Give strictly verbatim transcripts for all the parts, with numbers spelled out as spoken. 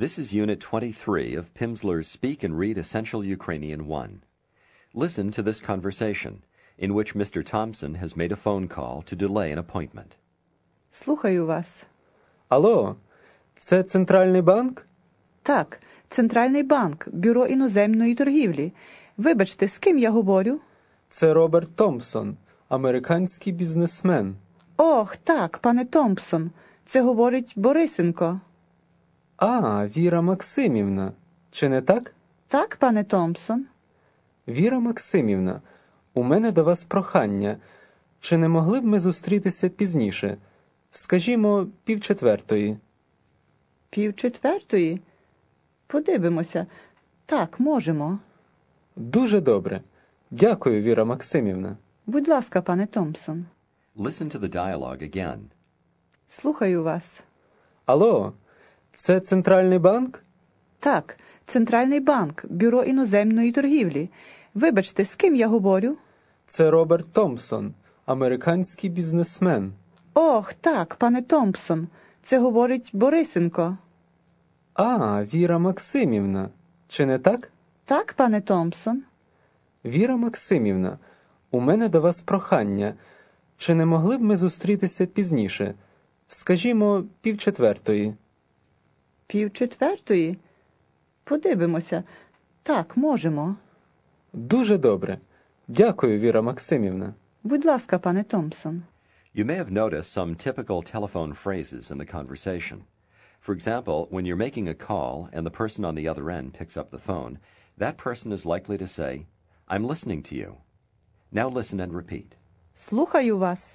This is Unit twenty-three of Pimsleur's Speak and Read Essential Ukrainian one. Listen to this conversation, in which Mister Thompson has made a phone call to delay an appointment. Слухаю вас. Алло, це Центральний банк? Так, Центральний банк, Бюро іноземної торгівлі. Вибачте, з ким я говорю? Це Роберт Томпсон, американський бізнесмен. Ох, так, пане Томпсон. Це говорить Борисенко. А, Віра Максимівна. Чи не так? Так, пане Томпсон. Віра Максимівна, у мене до вас прохання. Чи не могли б ми зустрітися пізніше? Скажімо, півчетвертої. Півчетвертої? Подивимося. Так, можемо. Дуже добре. Дякую, Віра Максимівна. Будь ласка, пане Томпсон. Listen to the dialogue again. Слухаю вас. Алло, це Центральний банк? Так, Центральний банк, Бюро іноземної торгівлі. Вибачте, з ким я говорю? Це Роберт Томпсон, американський бізнесмен. Ох, так, пане Томпсон. Це говорить Борисенко. А, Віра Максимівна. Чи не так? Так, пане Томпсон. Віра Максимівна, у мене до вас прохання. Чи не могли б ми зустрітися пізніше? Скажімо, півчетвертої. Півчетвертої? Подивимося. Так, можемо. Дуже добре. Дякую, Віра Максимівна. Будь ласка, пане Томпсон. You may have noticed some typical telephone phrases in the conversation. For example, when you're making a call and the person on the other end picks up the phone, that person is likely to say, "I'm listening to you." Now listen and repeat. Слухаю вас.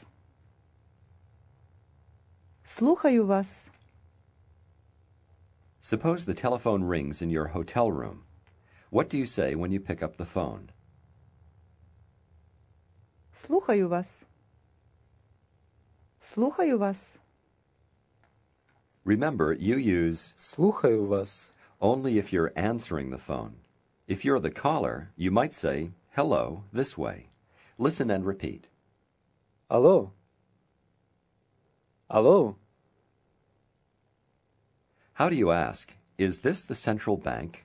Слухаю вас. Suppose the telephone rings in your hotel room. What do you say when you pick up the phone? Слухаю вас. Слухаю вас. Remember, you use Слухаю вас. only if you're answering the phone. If you're the caller, you might say, "Hello," this way. Listen and repeat. Алло. Алло. How do you ask, "Is this the central bank?"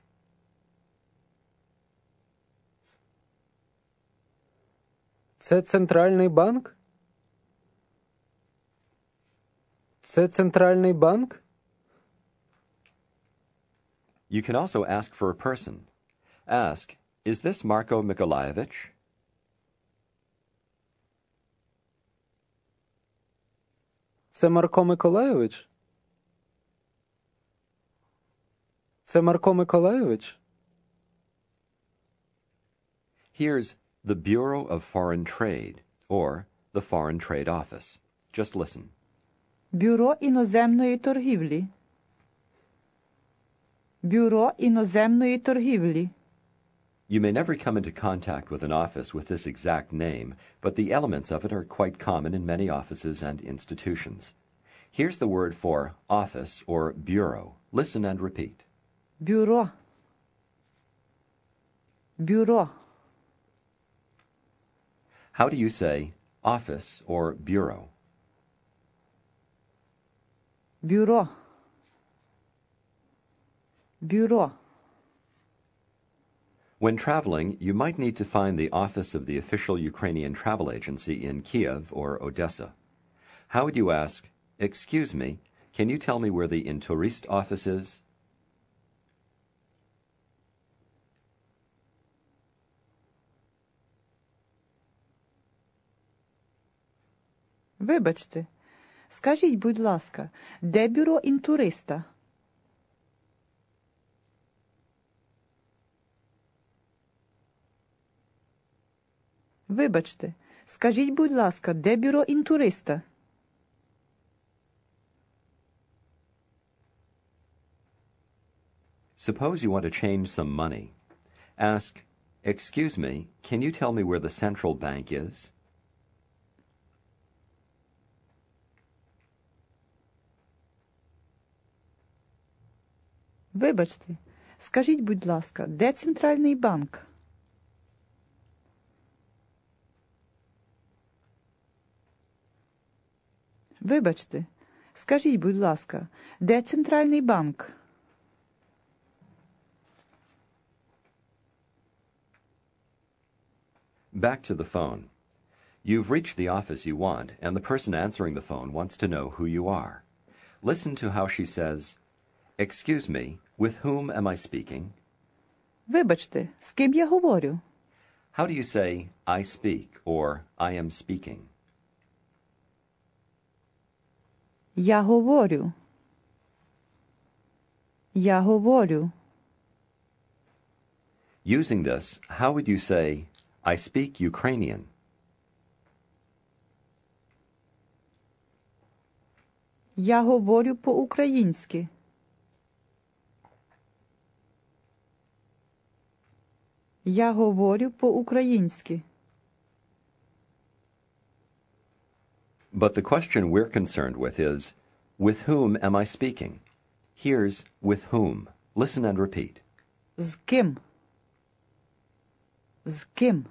Це Центральний банк? Це Центральний банк? You can also ask for a person. Ask, "Is this Marko Mikolaevich?" Це Марко Миколайович? Це Марко Миколайович? Here's the Bureau of Foreign Trade, or the Foreign Trade Office. Just listen. Бюро іноземної торгівлі. Бюро іноземної торгівлі. You may never come into contact with an office with this exact name, but the elements of it are quite common in many offices and institutions. Here's the word for office or bureau. Listen and repeat. Бюро. Бюро. How do you say office or bureau? Бюро. Бюро. When traveling, you might need to find the office of the official Ukrainian travel agency in Kiev or Odessa. How would you ask, "Excuse me, can you tell me where the Intourist office is?" Вибачте. Скажіть, будь ласка, де бюро інтуриста? Вибачте. Скажіть, будь ласка, де бюро інтуриста? Suppose you want to change some money. Ask, "Excuse me, can you tell me where the central bank is?" Вибачте. Скажіть, будь ласка, де Центральний банк? Вибачте. Скажіть, будь ласка, де Центральний банк? Back to the phone. You've reached the office you want, and the person answering the phone wants to know who you are. Listen to how she says, "Excuse me, with whom am I speaking?" Вибачте, з ким я говорю? How do you say, "I speak" or "I am speaking"? Я говорю. Я говорю. Using this, how would you say, "I speak Ukrainian"? Я говорю по-українськи. Я говорю по-українськи. But the question we're concerned with is, with whom am I speaking? Here's with whom. Listen and repeat. З ким? З ким?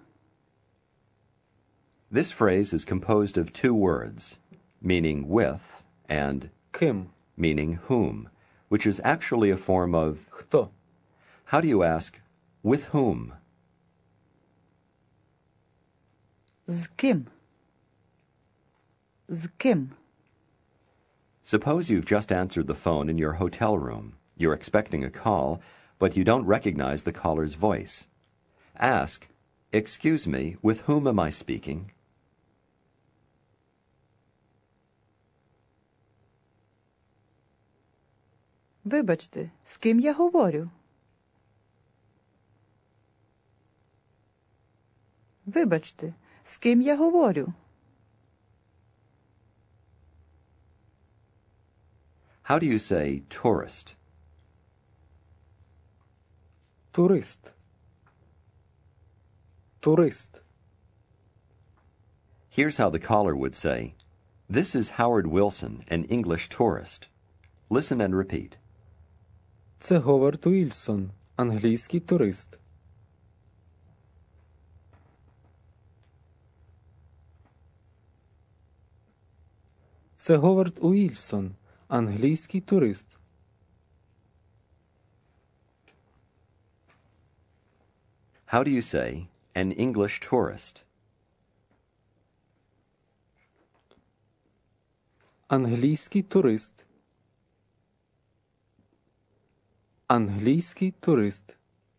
This phrase is composed of two words, meaning with, and Ким? meaning whom, which is actually a form of, Хто? how do you ask, with whom? З ким? З ким? Suppose you've just answered the phone in your hotel room. You're expecting a call, but you don't recognize the caller's voice. Ask, "Excuse me, with whom am I speaking?" Вибачте, з ким я говорю? Вибачте, з ким я говорю? How do you say tourist? Турист. Турист. Here's how the caller would say, "This is Howard Wilson, an English tourist." Listen and repeat. Це Говард Уільсон, англійський турист. Це Говард Уільсон, англійський турист. How do you say an English tourist? Англійський турист. Англійський турист.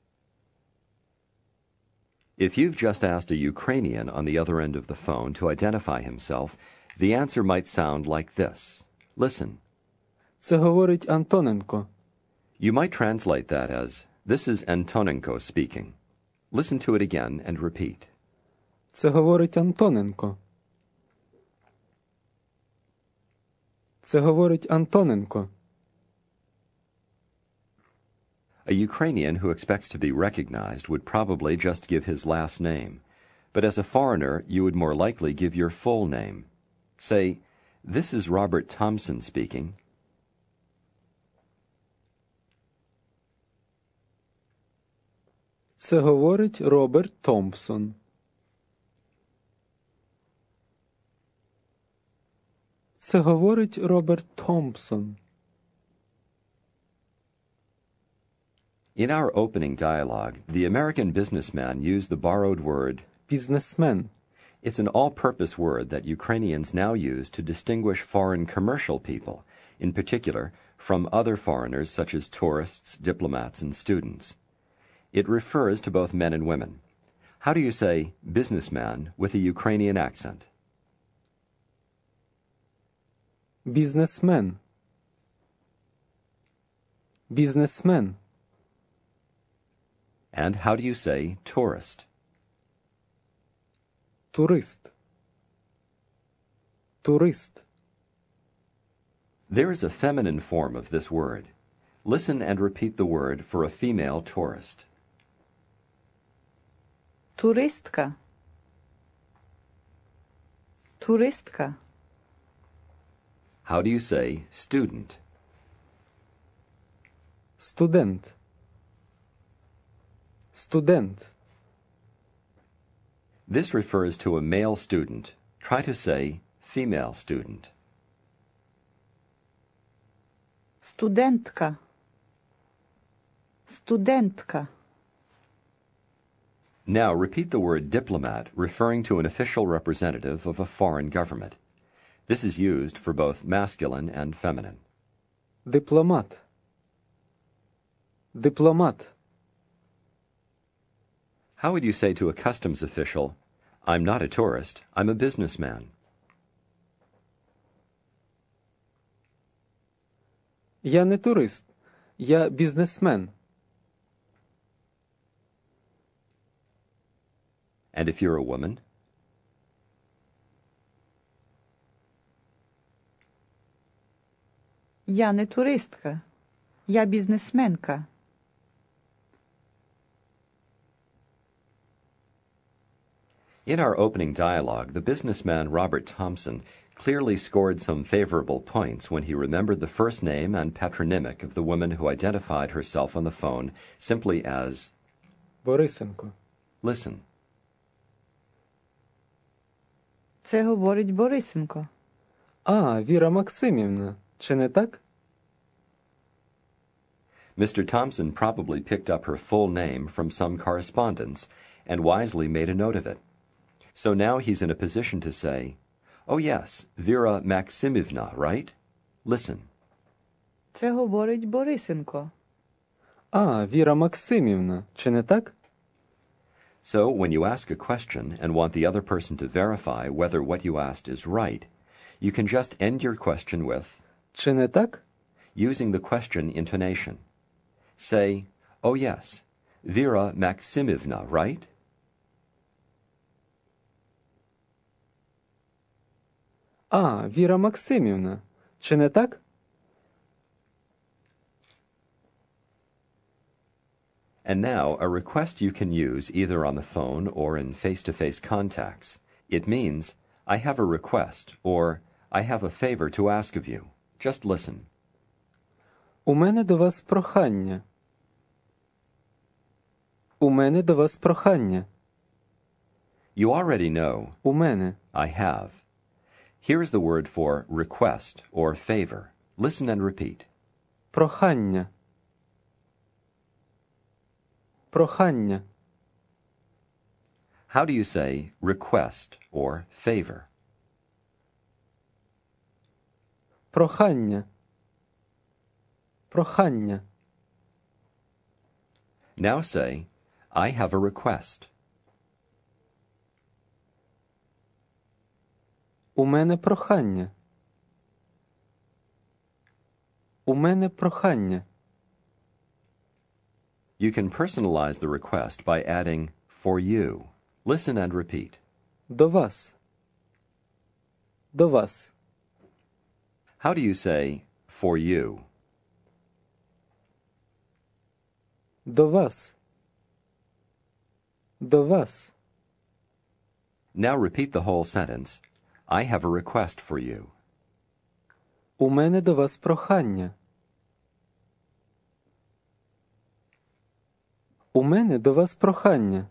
If you've just asked a Ukrainian on the other end of the phone to identify himself, the answer might sound like this. Listen. Це говорить Антоненко. You might translate that as, "This is Antonenko speaking." Listen to it again and repeat. Це говорить Антоненко. Це говорить Антоненко. A Ukrainian who expects to be recognized would probably just give his last name. But as a foreigner, you would more likely give your full name. Say, "This is Robert Thompson speaking." Це говорить Роберт Томпсон. Це говорить Роберт Томпсон. In our opening dialogue, the American businessman used the borrowed word, Бізнесмен. It's an all-purpose word that Ukrainians now use to distinguish foreign commercial people, in particular, from other foreigners such as tourists, diplomats, and students. It refers to both men and women. How do you say businessman with a Ukrainian accent? Бізнесмен. Бізнесмен. And how do you say tourist? Турист. Турист. There is a feminine form of this word. Listen and repeat the word for a female tourist. Туристка. Туристка. How do you say student? Студент. Студент. This refers to a male student. Try to say female student. Студентка. Студентка. Now repeat the word diplomat, referring to an official representative of a foreign government. This is used for both masculine and feminine. Дипломат. Дипломат. How would you say to a customs official, I'm not a tourist, I'm a businessman? Я не турист. Я бізнесмен. And if you're a woman? Я не туристка. Я бізнесменка. In our opening dialogue, the businessman Robert Thompson clearly scored some favorable points when he remembered the first name and patronymic of the woman who identified herself on the phone simply as Борисенко. Listen. Це говорить Борисенко. А, Віра Максимівна. Чи не так? Mister Thompson probably picked up her full name from some correspondence and wisely made a note of it. So now he's in a position to say, oh yes, Vera Maximivna, right? Listen. Це говорить Борисенко. А, Віра Максимівна. Чи не так? So when you ask a question and want the other person to verify whether what you asked is right, you can just end your question with, Чи не так? using the question intonation. Say, oh yes, Vera Maximivna, right? А, Віра Максимівна. Чи не так? And now, a request you can use either on the phone or in face-to-face contacts. It means, I have a request, or I have a favor to ask of you. Just listen. У мене до вас прохання. У мене до вас прохання. You already know, У мене. I have. Here's the word for request or favor. Listen and repeat. Прохання. Прохання. How do you say request or favor? Прохання. Прохання. Now say, I have a request. У мене прохання. У мене прохання. You can personalize the request by adding for you. Listen and repeat. До вас. До вас. How do you say for you? До вас. До вас. Now repeat the whole sentence. I have a request for you. У мене до вас прохання. У мене до вас прохання.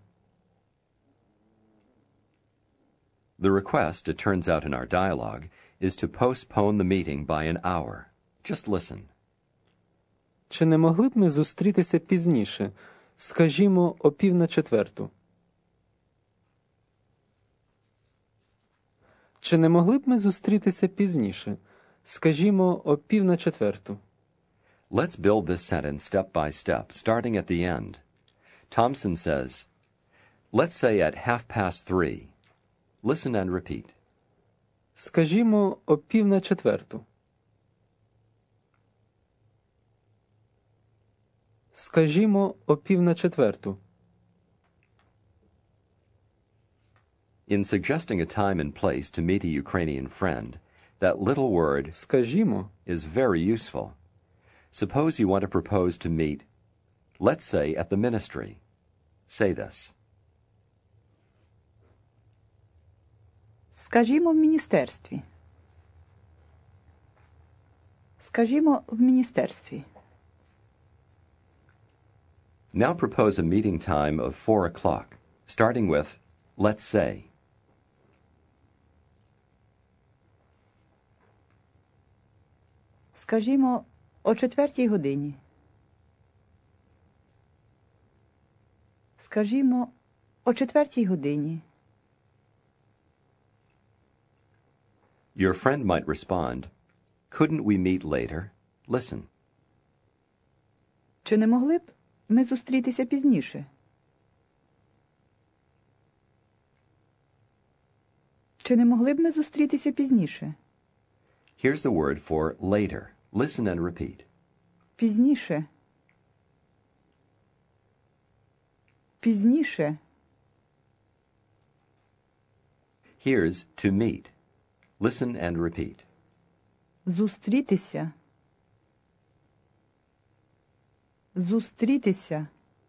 The request, it turns out in our dialogue, is to postpone the meeting by an hour. Just listen. Чи не могли б ми зустрітися пізніше, скажімо, о пів на четверту? Чи не могли б ми зустрітися пізніше, скажімо, о пів на четверту? Let's build this sentence step by step, starting at the end. Thompson says, let's say at half past three. Listen and repeat. Скажімо, о пів на четверту. Скажімо, о пів на четверту. In suggesting a time and place to meet a Ukrainian friend, that little word Скажімо. is very useful. Suppose you want to propose to meet, let's say, at the ministry. Say this. Скажімо в міністерстві. Скажімо в міністерстві. Now propose a meeting time of four o'clock, starting with, let's say. Скажімо о четвертій годині. Скажімо О четвертій годині. Your friend might respond, couldn't we meet later? Listen. Чи не могли б ми зустрітися пізніше? Чи не могли б ми зустрітися пізніше? Here's the word for later. Listen and repeat. Пізніше. Пізніше. Here's to meet. Listen and repeat. Зустрітися. Зустрітися.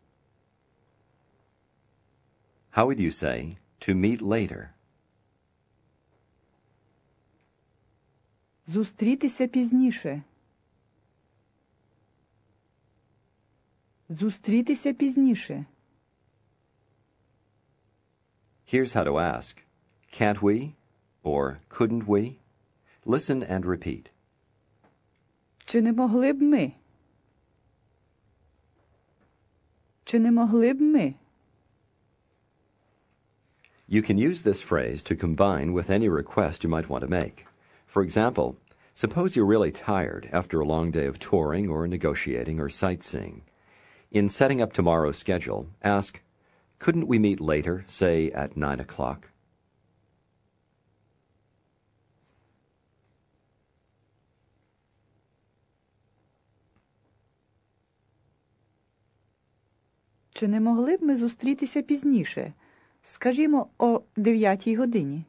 How would you say to meet later? Зустрітися пізніше. Зустрітися пізніше. Here's how to ask. Can't we? Or couldn't we? Listen and repeat. Чи не могли б ми? Чи не могли б ми? You can use this phrase to combine with any request you might want to make. For example, suppose you're really tired after a long day of touring or negotiating or sightseeing. In setting up tomorrow's schedule, ask, couldn't we meet later, say at nine o'clock? Чи не могли б ми зустрітися пізніше? Скажімо, о дев'ятій годині.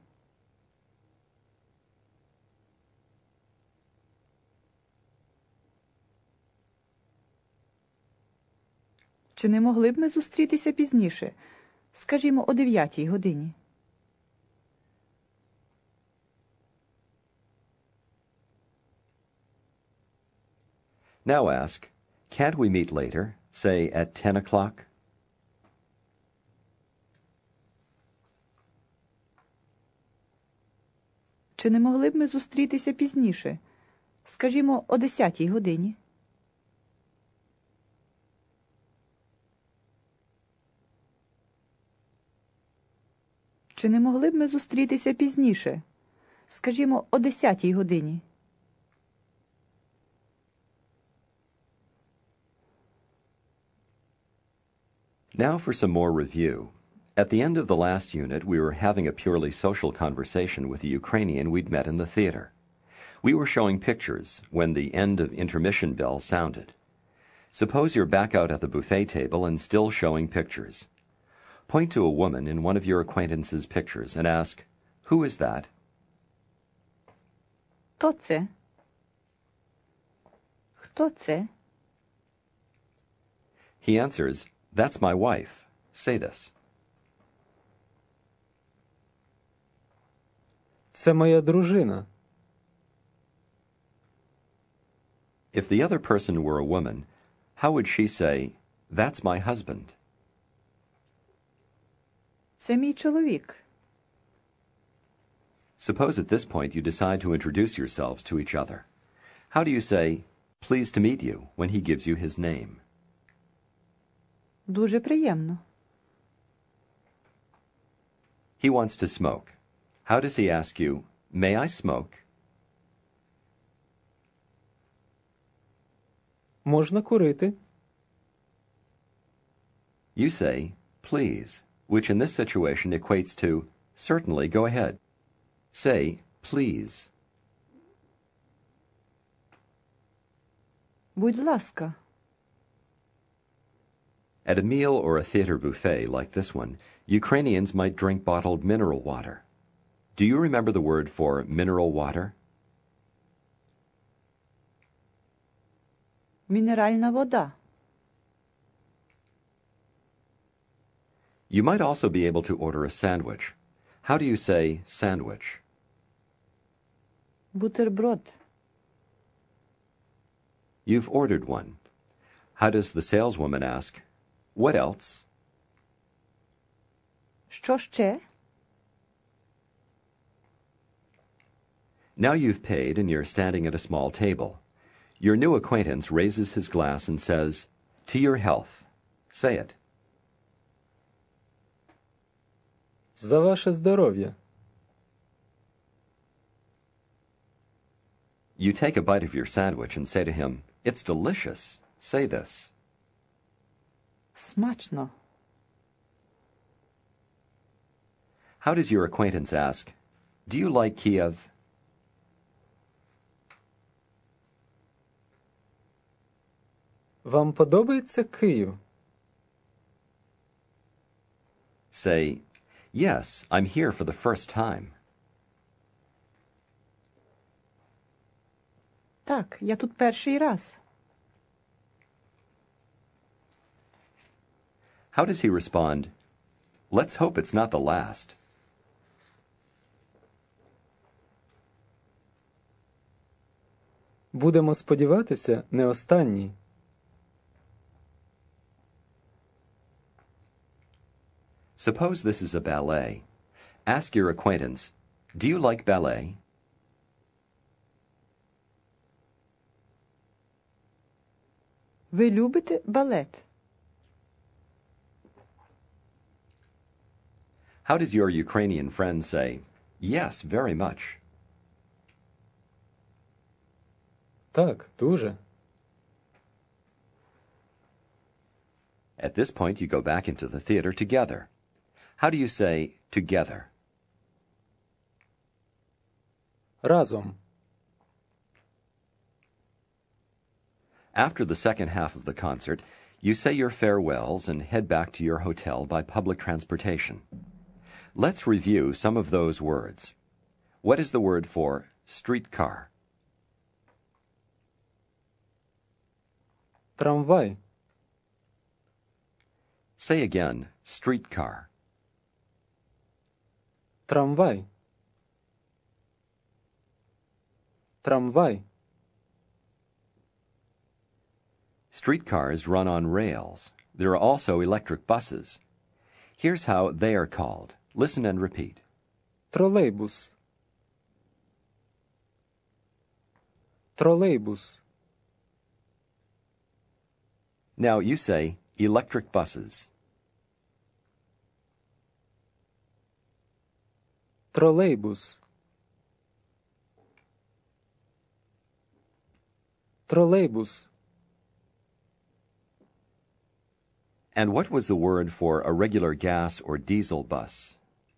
Чи не могли б ми зустрітися пізніше? Скажімо, о дев'ятій годині. Now ask, can't we meet later, say at ten o'clock? Чи не могли б ми зустрітися пізніше? Скажімо, о десятій годині. Чи не могли б ми зустрітися пізніше? Скажімо, о десятій годині. Now for some more review. At the end of the last unit, we were having a purely social conversation with a Ukrainian we'd met in the theater. We were showing pictures when the end of intermission bell sounded. Suppose you're back out at the buffet table and still showing pictures. Point to a woman in one of your acquaintances' pictures and ask, who is that? Хто це? Хто це? He answers, that's my wife. Say this. Це моя дружина. If the other person were a woman, how would she say, that's my husband? Це мій чоловік. Suppose at this point you decide to introduce yourselves to each other. How do you say, pleased to meet you, when he gives you his name? Дуже приємно. He wants to smoke. How does he ask you, may I smoke? Можна курити. You say, please, which in this situation equates to, certainly, go ahead. Say, please. Будь ласка. At a meal or a theater buffet like this one, Ukrainians might drink bottled mineral water. Do you remember the word for mineral water? Мінеральна вода. You might also be able to order a sandwich. How do you say sandwich? Бутерброд. You've ordered one. How does the saleswoman ask, what else? Що ще? Now you've paid and you're standing at a small table. Your new acquaintance raises his glass and says, to your health. Say it. За ваше здоров'я. You take a bite of your sandwich and say to him, "It's delicious." Say this. Смачно. How does your acquaintance ask, "Do you like Kiev?" Вам подобається Київ? Say, "Yes, I'm here for the first time." Так, я тут перший раз. How does he respond? Let's hope it's not the last. Будемо сподіватися, не останній. Suppose this is a ballet. Ask your acquaintance, "Do you like ballet?" Ви любите балет? How does your Ukrainian friend say, "Yes, very much"? Так, дуже. At this point, you go back into the theater together. How do you say together? Разом. After the second half of the concert, you say your farewells and head back to your hotel by public transportation. Let's review some of those words. What is the word for streetcar? Трамвай. Say again, streetcar. Трамвай. Трамвай. Streetcars run on rails. There are also electric buses. Here's how they are called. Listen and repeat. Тролейбус. Тролейбус. Now you say electric buses. Тролейбус. Тролейбус. And what was the word for a regular gas or diesel bus?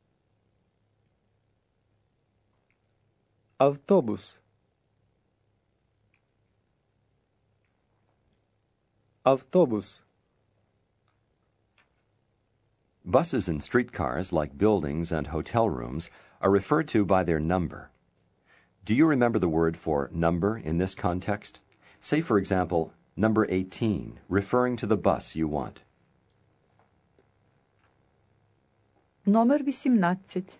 Автобус. Автобус. Buses and streetcars, like buildings and hotel rooms, are referred to by their number. Do you remember the word for number in this context? Say, for example, number eighteen, referring to the bus you want. Номер вісімнадцять.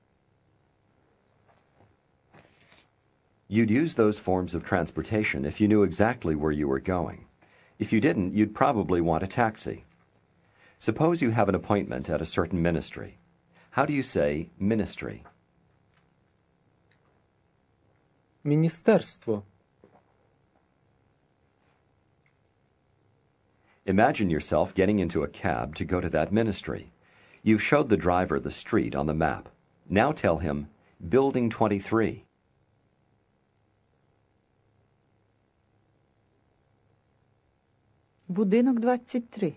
You'd use those forms of transportation if you knew exactly where you were going. If you didn't, you'd probably want a taxi. Suppose you have an appointment at a certain ministry. How do you say ministry? Міністерство. Imagine yourself getting into a cab to go to that ministry. You've showed the driver the street on the map. Now tell him, Building twenty-three. Будинок двадцять три.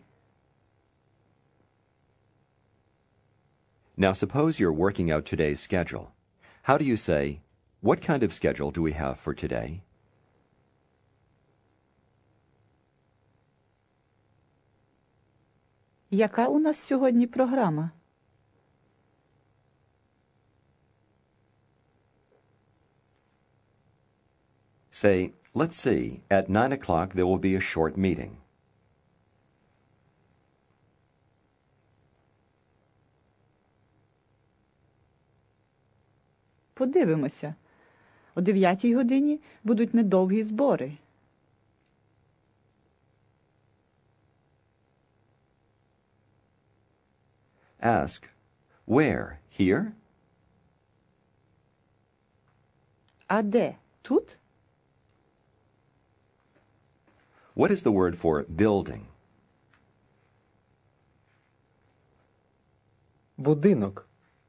Now suppose you're working out today's schedule. How do you say, what kind of schedule do we have for today? Яка у нас сьогодні програма? Say, let's see, at nine o'clock there will be a short meeting. Подивимося. О дев'ятій годині будуть недовгі збори. Ask, where? Here? А де? Тут? What is the word for building? Будинок.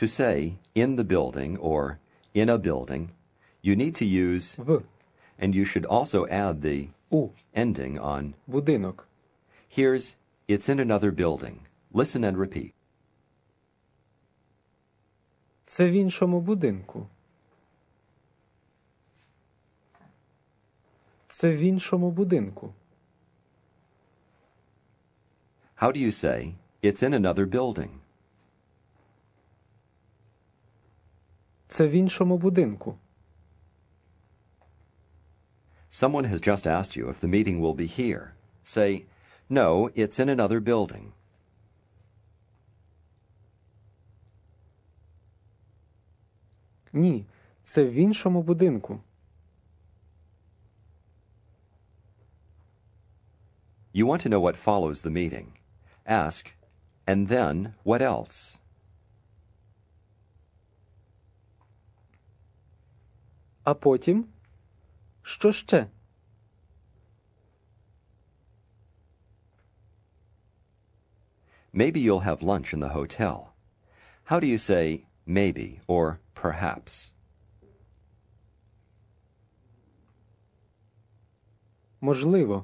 To say in the building or in a building, you need to use В. and you should also add the У. ending on. Будинок. Here's it's in another building. Listen and repeat. Це в іншому будинку. Це в іншому будинку. How do you say it's in another building? Це в іншому будинку. Someone has just asked you if the meeting will be here. Say, no, it's in another building. Ні, це в іншому будинку. You want to know what follows the meeting. Ask, and then what else? А потім? Що ще? Maybe you'll have lunch in the hotel. How do you say maybe or perhaps? Можливо.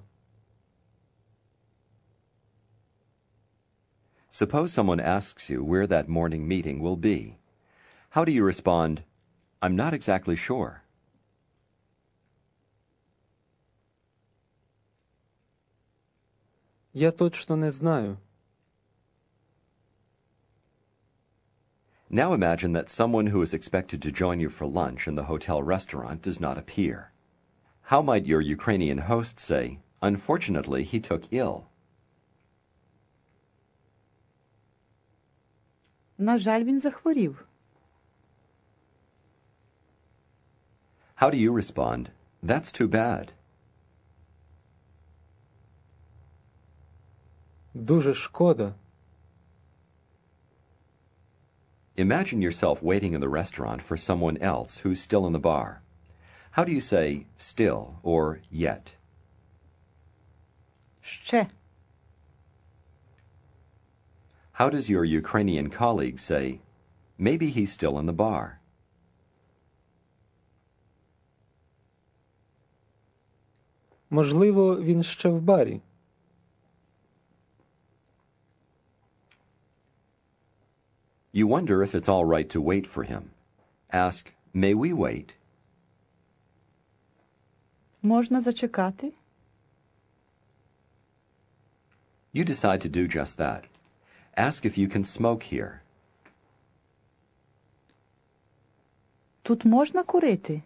Suppose someone asks you where that morning meeting will be. How do you respond, I'm not exactly sure? Я точно не знаю. Now imagine that someone who is expected to join you for lunch in the hotel restaurant does not appear. How might your Ukrainian host say, unfortunately, he took ill? На жаль, він захворів. How do you respond, that's too bad? Дуже шкода. Imagine yourself waiting in the restaurant for someone else who's still in the bar. How do you say still or yet? Ще. How does your Ukrainian colleague say, maybe he's still in the bar? Можливо, він ще в барі. You wonder if it's all right to wait for him. Ask, may we wait? Можна зачекати? You decide to do just that. Ask if you can smoke here. Тут можна курити?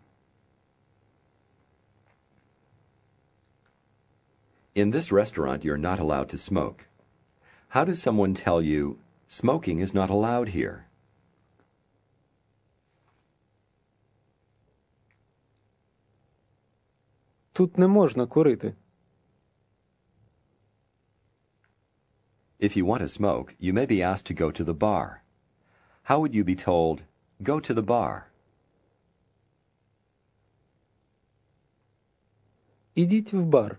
In this restaurant, you're not allowed to smoke. How does someone tell you, smoking is not allowed here? Тут не можна курити. If you want to smoke, you may be asked to go to the bar. How would you be told, go to the bar? Ідіть в бар.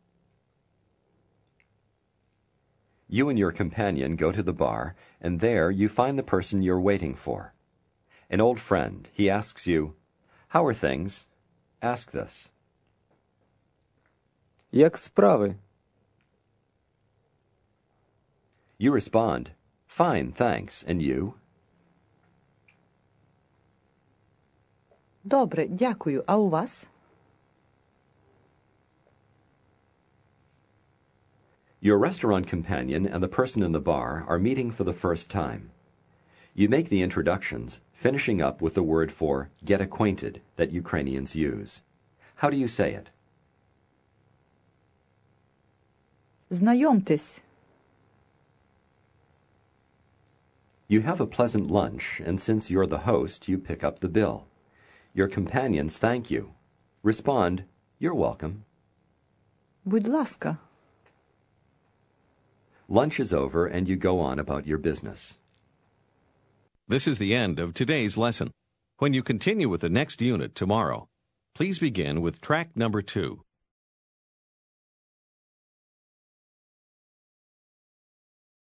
You and your companion go to the bar, and there you find the person you're waiting for. An old friend, he asks you, how are things? Ask this. Як справи? You respond, fine, thanks, and you? Добре, дякую. А у вас? Your restaurant companion and the person in the bar are meeting for the first time. You make the introductions, finishing up with the word for get acquainted that Ukrainians use. How do you say it? Знайомтесь. You have a pleasant lunch, and since you're the host, you pick up the bill. Your companions thank you. Respond, you're welcome. Будь ласка. Lunch is over, and you go on about your business. This is the end of today's lesson. When you continue with the next unit tomorrow, please begin with track number two.